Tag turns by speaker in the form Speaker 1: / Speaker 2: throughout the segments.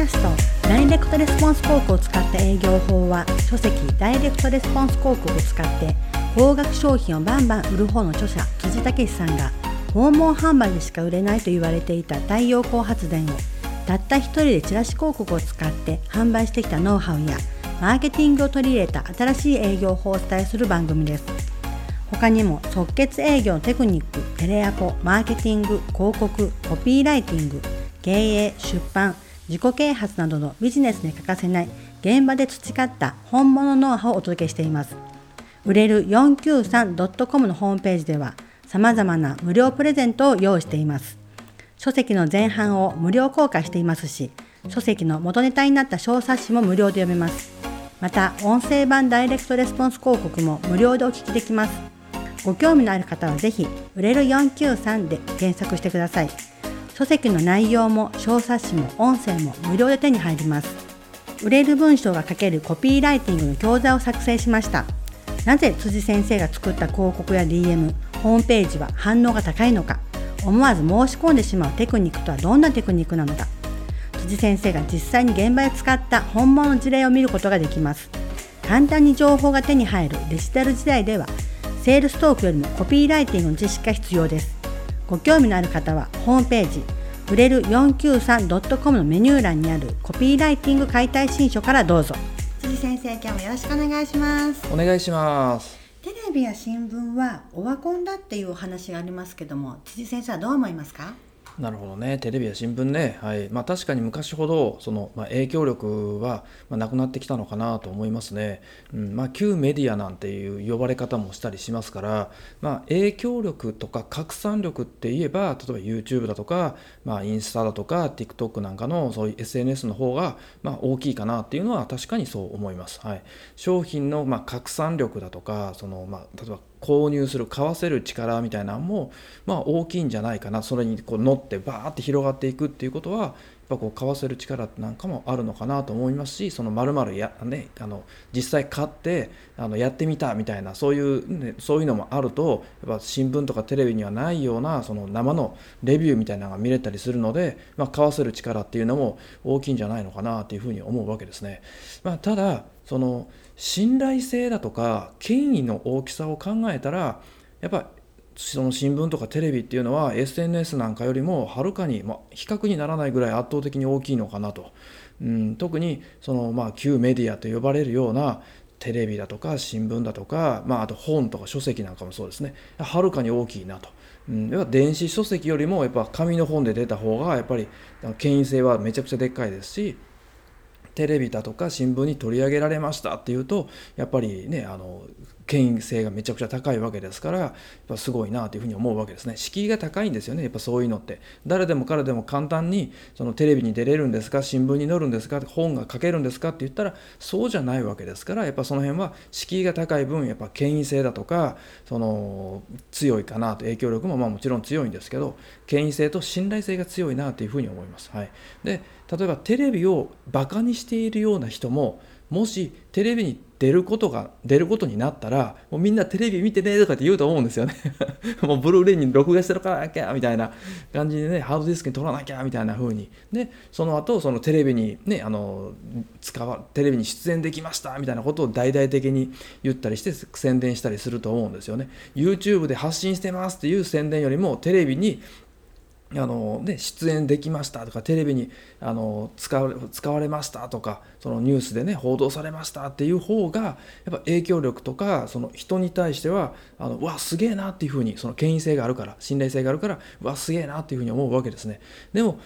Speaker 1: ャストダイレクトレスポンス広告を使った営業法は、書籍ダイレクトレスポンス広告を使って高額商品をバンバン売る方の著者辻武さんが、訪問販売でしか売れないと言われていた太陽光発電をたった一人でチラシ広告を使って販売してきたノウハウやマーケティングを取り入れた新しい営業法をお伝えする番組です。他にも即決営業のテクニック、テレアポ、マーケティング、広告、コピーライティング、経営、出版、自己啓発などのビジネスに欠かせない現場で培った本物ノウハウをお届けしています。売れる 493.com のホームページでは様々な無料プレゼントを用意しています。書籍の前半を無料公開していますし、書籍の元ネタになった小冊子も無料で読めます。また音声版ダイレクトレスポンス広告も無料でお聞きできます。ご興味のある方はぜひ売れる493で検索してください。書籍の内容も小冊子も音声も無料で手に入ります。売れる文章が書けるコピーライティングの教材を作成しました。なぜ辻先生が作った広告や DM、ホームページは反応が高いのか、思わず申し込んでしまうテクニックとはどんなテクニックなのか、辻先生が実際に現場で使った本物の事例を見ることができます。簡単に情報が手に入るデジタル時代では、セールストークよりもコピーライティングの知識が必要です。ご興味のある方はホームページ売れる 493.com のメニュー欄にあるコピーライティング解体新書からどうぞ。辻先生、今日もよろしくお願いします。
Speaker 2: お願いします。
Speaker 1: テレビや新聞はオワコンだっていうお話がありますけども、辻先生はどう思いますか？
Speaker 2: なるほどね。テレビや新聞ね、確かに昔ほど影響力はなくなってきたのかなと思いますね。旧メディアなんていう呼ばれ方もしたりしますから、影響力とか拡散力って言えば、例えば YouTube だとか、インスタだとか TikTok なんかのそういう SNS の方が大きいかなっていうのは確かにそう思います。商品の拡散力だとか、例えば購入する買わせる力みたいなのも大きいんじゃないかな。それに乗ってバーって広がっていくっていうことは、やっぱ買わせる力なんかもあるのかなと思いますし、その丸々実際買ってやってみたみたいな、そういうのもあると、やっぱ新聞とかテレビにはないようなその生のレビューみたいなのが見れたりするので、買わせる力っていうのも大きいんじゃないのかなというふうに思うわけですね。ただその信頼性だとか権威の大きさを考えたら、やっぱその新聞とかテレビっていうのは SNS なんかよりもはるかに、比較にならないぐらい圧倒的に大きいのかなと。特にその旧メディアと呼ばれるようなテレビだとか新聞だとか、あと本とか書籍なんかもそうですね、はるかに大きいなと。やっぱ電子書籍よりもやっぱ紙の本で出た方がやっぱり権威性はめちゃくちゃでっかいですし、テレビだとか新聞に取り上げられましたっていうと、やっぱりね権威性がめちゃくちゃ高いわけですから、やっぱすごいなというふうに思うわけですね。敷居が高いんですよね。やっぱそういうのって誰でも彼でも簡単にそのテレビに出れるんですか、新聞に載るんですか、本が書けるんですかって言ったらそうじゃないわけですから、やっぱその辺は敷居が高い分、やっぱ権威性だとか強いかなと。影響力ももちろん強いんですけど、権威性と信頼性が強いなというふうに思います。で例えばテレビをバカにしているような人も、もしテレビに出ることになったら、もうみんなテレビ見てねとかって言うと思うんですよねもうブルーレイに録画してるからなきゃみたいな感じでね、ハードディスクに撮らなきゃみたいな風に。でその後そのテレビにねテレビに出演できましたみたいなことを大々的に言ったりして宣伝したりすると思うんですよね。 YouTube で発信してますっていう宣伝よりも、テレビに出演できましたとか、テレビに使われましたとか、そのニュースでね報道されましたっていう方が、やっぱ影響力とかその人に対してはわすげえなっていうふうに、その権威性があるから信頼性があるからわすげえなっていうふうに思うわけですね。でも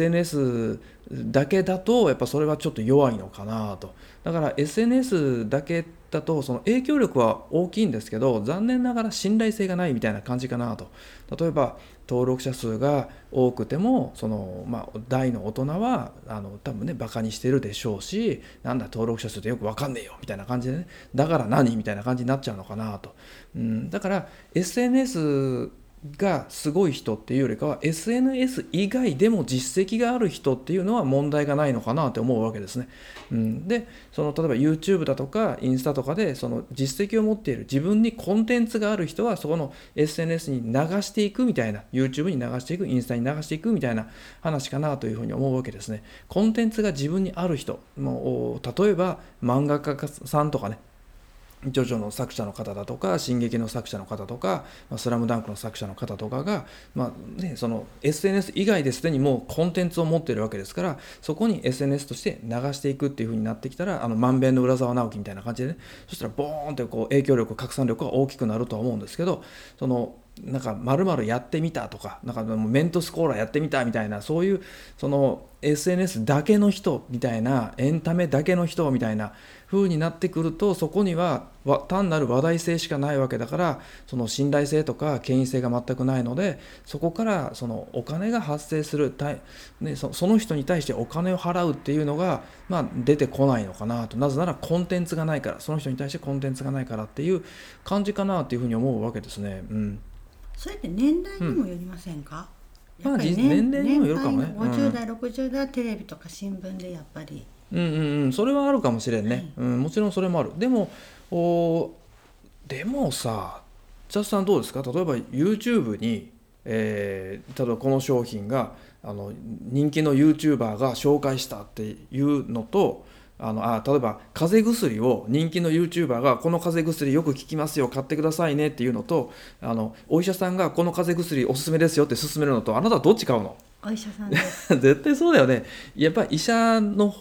Speaker 2: SNS だけだとやっぱそれはちょっと弱いのかなと。だから SNS だけだとその影響力は大きいんですけど、残念ながら信頼性がないみたいな感じかなと。例えば登録者数が多くても大の大人は多分ねバカにしてるでしょうし、なんだ登録者数ってよくわかんねえよみたいな感じでね、だから何みたいな感じになっちゃうのかなと。だから SNS がすごい人っていうよりかは SNS 以外でも実績がある人っていうのは問題がないのかなって思うわけですね。で例えば YouTube だとかインスタとかでその実績を持っている自分にコンテンツがある人はそこの SNS に流していくみたいな YouTube に流していくインスタに流していくみたいな話かなというふうに思うわけですね。コンテンツが自分にある人もう例えば漫画家さんとかねジョジョの作者の方だとか進撃の作者の方とかスラムダンクの作者の方とかが、その SNS 以外ですでにもうコンテンツを持っているわけですからそこに SNS として流していくっていう風になってきたらまんべんの浦沢直樹みたいな感じでねそしたらボーンってこう影響力拡散力が大きくなるとは思うんですけどなんか〇〇やってみたとかなんかメントスコーラやってみたみたいなそういうその SNS だけの人みたいなエンタメだけの人みたいな風になってくるとそこには単なる話題性しかないわけだからその信頼性とか権威性が全くないのでそこからそのお金が発生する、その人に対してお金を払うっていうのが、出てこないのかなと。なぜならコンテンツがないからその人に対してコンテンツがないからっていう感じかなっていうふうに思うわけですね。
Speaker 1: それって年代にもよりませんか？やっぱり
Speaker 2: 年齢にもよるかもね。
Speaker 1: 50代60代はテレビとか新聞でやっぱり
Speaker 2: それはあるかもしれんね、もちろんそれもある。でもさジャスさんどうですか？例えば YouTube に、例えばこの商品が人気の YouTuber が紹介したっていうのと例えば風邪薬を人気の YouTuber がこの風邪薬よく効きますよ買ってくださいねっていうのとお医者さんがこの風邪薬おすすめですよって勧めるのとあなたはどっち買うの？
Speaker 1: お医者さんです
Speaker 2: 絶対そうだよね。やっぱり医者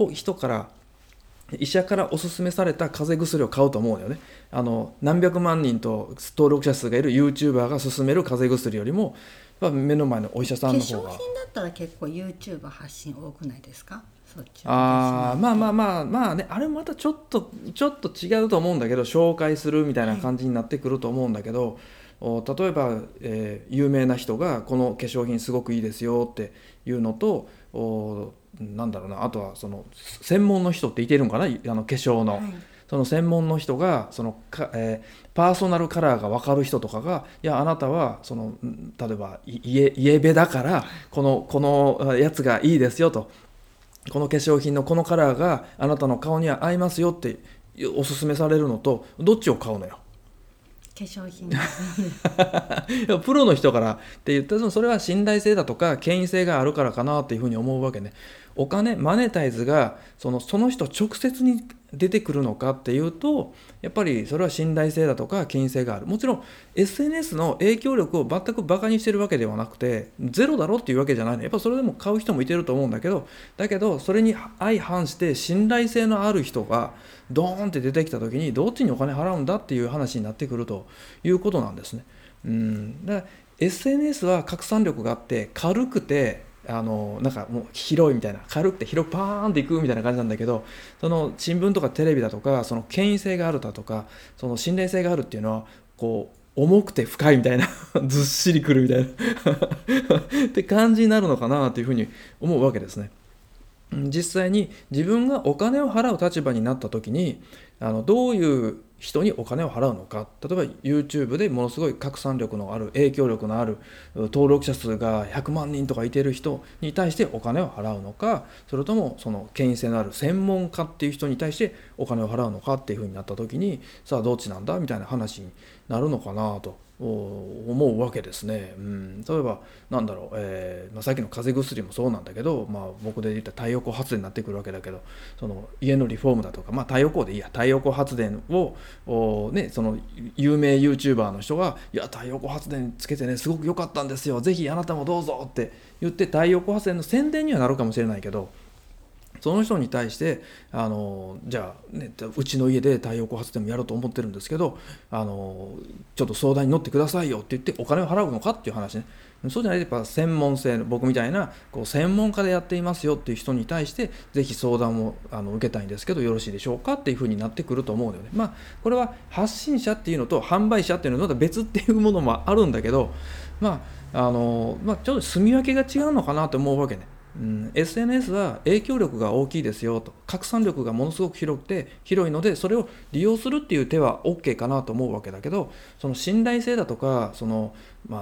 Speaker 2: からおすすめされた風邪薬を買うと思うんだよね。何百万人と登録者数がいる YouTuber が勧める風邪薬よりも目の前のお医者さんの方が
Speaker 1: 化粧品だったら結構 YouTube 発信多くないですか？そっち
Speaker 2: まあねあれまたちょっと違うと思うんだけど紹介するみたいな感じになってくると思うんだけど、例えば、有名な人がこの化粧品すごくいいですよっていうのとなんだろうなあとはその専門の人っていてるんかな化粧の、その専門の人がパーソナルカラーが分かる人とかがいやあなたは例えばイエベだからこのやつがいいですよとこの化粧品のこのカラーがあなたの顔には合いますよっておすすめされるのとどっちを買うのよ？
Speaker 1: 化粧品
Speaker 2: プロの人からって言ったらそれは信頼性だとか権威性があるからかなっていうふうに思うわけね。お金マネタイズがその人直接に出てくるのかっていうとやっぱりそれは信頼性だとか権威性がある。もちろん SNS の影響力を全くバカにしてるわけではなくてゼロだろっていうわけじゃないの。やっぱそれでも買う人もいてると思うんだけどそれに相反して信頼性のある人がドーンって出てきた時にどっちにお金払うんだっていう話になってくるということなんですね。だから SNS は拡散力があって軽くてなんかもう広いみたいな軽くて広くパーンっていくみたいな感じなんだけどその新聞とかテレビだとかその権威性があるだとかその信頼性があるっていうのはこう重くて深いみたいなずっしりくるみたいなって感じになるのかなというふうに思うわけですね。実際に自分がお金を払う立場になった時にどういう人にお金を払うのか。例えば YouTube でものすごい拡散力のある影響力のある登録者数が100万人とかいてる人に対してお金を払うのかそれともその権威性のある専門家っていう人に対してお金を払うのかっていうふうになった時にさあどっちなんだみたいな話になるのかなと思うわけですね。例えばなんだろう、さっきの風邪薬もそうなんだけど、僕で言った太陽光発電になってくるわけだけどその家のリフォームだとか、太陽光でいいや太陽光発電をその有名 YouTuber の人がいや太陽光発電つけてねすごく良かったんですよぜひあなたもどうぞって言って太陽光発電の宣伝にはなるかもしれないけどその人に対してじゃあ、うちの家で太陽光発電もやろうと思ってるんですけどちょっと相談に乗ってくださいよって言ってお金を払うのかっていう話ね。そうじゃないとやっぱ専門性僕みたいな専門家でやっていますよっていう人に対してぜひ相談を受けたいんですけどよろしいでしょうかっていうふうになってくると思うのよね。これは発信者っていうのと販売者っていうのと別っていうものもあるんだけどちょっと住み分けが違うのかなと思うわけね。SNS は影響力が大きいですよと拡散力がものすごく広いのでそれを利用するっていう手は OK かなと思うわけだけどその信頼性だとか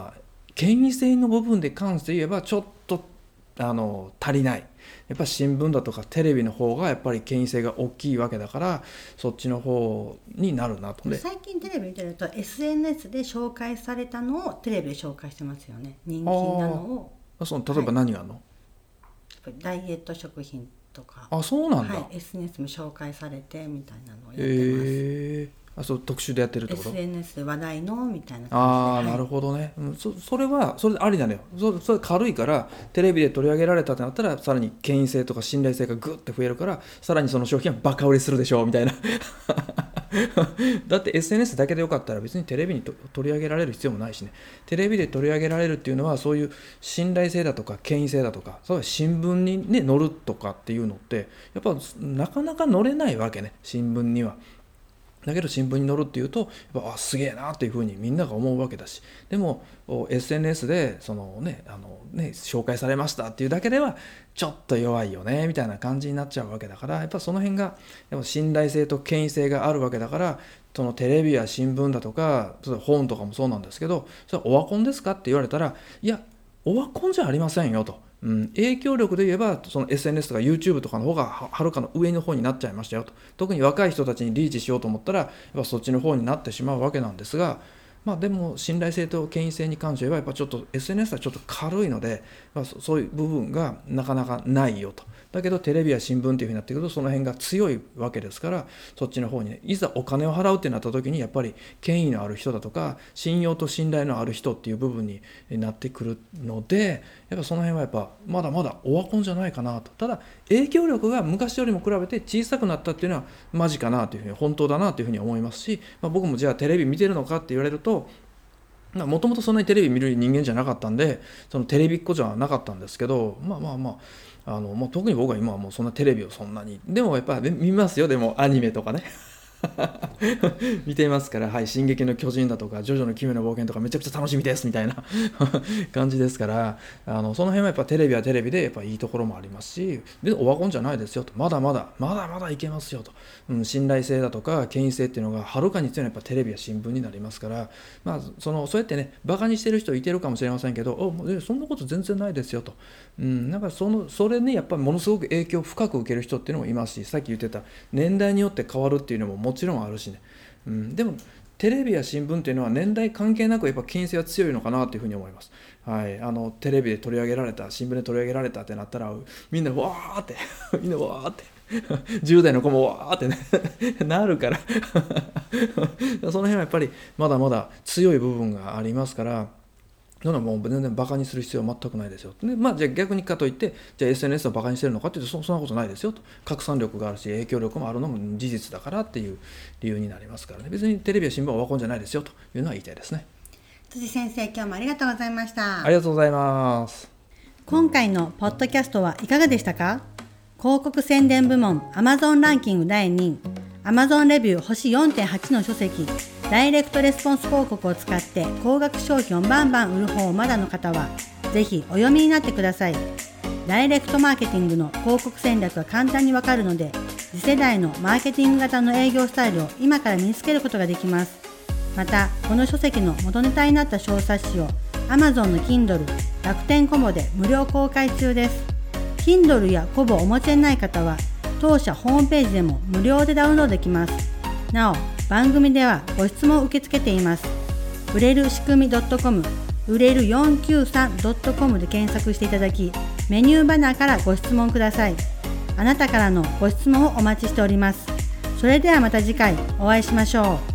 Speaker 2: 権威性の部分で関して言えばちょっと足りない。やっぱり新聞だとかテレビの方がやっぱり権威性が大きいわけだから、そっちの方になるなと。
Speaker 1: 最近テレビ見てると SNS で紹介されたのをテレビで紹介してますよね。人気なのを。
Speaker 2: 例えば何があるの？
Speaker 1: ダイエット食品とか。
Speaker 2: そうなんだ。
Speaker 1: SNS も紹介されてみたいなのをやってます。
Speaker 2: そう特集でやってるってこと？
Speaker 1: SNS で話題のみたいな感じで。
Speaker 2: なるほどね。それはそれでありなのよ。それ軽いからテレビで取り上げられたってなったら、さらに権威性とか信頼性がグッて増えるから、さらにその商品はバカ売れするでしょみたいなだって SNS だけでよかったら別にテレビに取り上げられる必要もないしね。テレビで取り上げられるっていうのは、そういう信頼性だとか権威性だとか、そういう新聞にね載るとかっていうのってやっぱなかなか載れないわけね、新聞には。だけど新聞に載るっていうとやっぱすげえなっていうふうにみんなが思うわけだし、でも SNS で紹介されましたっていうだけではちょっと弱いよねみたいな感じになっちゃうわけだから、やっぱその辺がでも信頼性と権威性があるわけだから、そのテレビや新聞だとか本とかもそうなんですけど、それオワコンですかって言われたら、いやオワコンじゃありませんよと。影響力で言えばその SNS とか YouTube とかの方がはるかの上の方になっちゃいましたよと。特に若い人たちにリーチしようと思ったらやっぱそっちの方になってしまうわけなんですが、でも信頼性と権威性に関してはやっぱちょっと SNS はちょっと軽いので、そういう部分がなかなかないよと。だけどテレビや新聞っていうふうになってくるとその辺が強いわけですから、そっちの方にね、いざお金を払うってなった時にやっぱり権威のある人だとか信用と信頼のある人っていう部分になってくるので、やっぱその辺はやっぱまだまだオワコンじゃないかなと。ただ影響力が昔よりも比べて小さくなったっていうのはマジかなというふうに、本当だなというふうに思いますし、僕もじゃあテレビ見てるのかって言われると、もともとそんなにテレビ見る人間じゃなかったんで、そのテレビっ子じゃなかったんですけど、特に僕は今はもうそんなテレビをそんなに、でもやっぱり見ますよ。でもアニメとかね見ていますから、進撃の巨人だとかジョジョの奇妙な冒険とかめちゃくちゃ楽しみですみたいな感じですから、その辺はやっぱテレビはテレビでやっぱいいところもありますし、でオワコンじゃないですよと、まだまだいけますよと、信頼性だとか権威性っていうのがはるかに強いのはやっぱテレビや新聞になりますから、そうやってねバカにしてる人いてるかもしれませんけど、そんなこと全然ないですよと、なんかそれにやっぱりものすごく影響を深く受ける人っていうのもいますし、さっき言ってた年代によって変わるっていうのももちろんあるしね、でもテレビや新聞っていうのは年代関係なくやっぱ権威性は強いのかなというふうに思います。テレビで取り上げられた、新聞で取り上げられたってなったらみんなわーってみんなわーって10代の子もわーってねなるからその辺はやっぱりまだまだ強い部分がありますから、もう全然バカにする必要は全くないですよ。で、じゃあ逆にかといってじゃあ SNS をバカにしてるのかっていうと、そんなことないですよと。拡散力があるし影響力もあるのも事実だからっていう理由になりますからね。別にテレビや新聞はオワコンじゃないですよというのは言いたいですね。
Speaker 1: 辻先生、今日もありがとうございました。
Speaker 2: ありがとうございます。
Speaker 1: 今回のポッドキャストはいかがでしたか？広告宣伝部門 Amazon ランキング第2位、 Amazon レビュー星 4.8 の書籍、ダイレクトレスポンス広告を使って高額商品をバンバン売る方をまだの方はぜひお読みになってください。ダイレクトマーケティングの広告戦略が簡単にわかるので、次世代のマーケティング型の営業スタイルを今から身につけることができます。またこの書籍の元ネタになった小冊子を Amazon の Kindle、楽天コボで無料公開中です。 Kindle やコボをお持ちでない方は当社ホームページでも無料でダウンロードできます。なお番組ではご質問を受け付けています。売れる仕組み .com、 売れる 493.com で検索していただき、メニューバナーからご質問ください。あなたからのご質問をお待ちしております。それではまた次回お会いしましょう。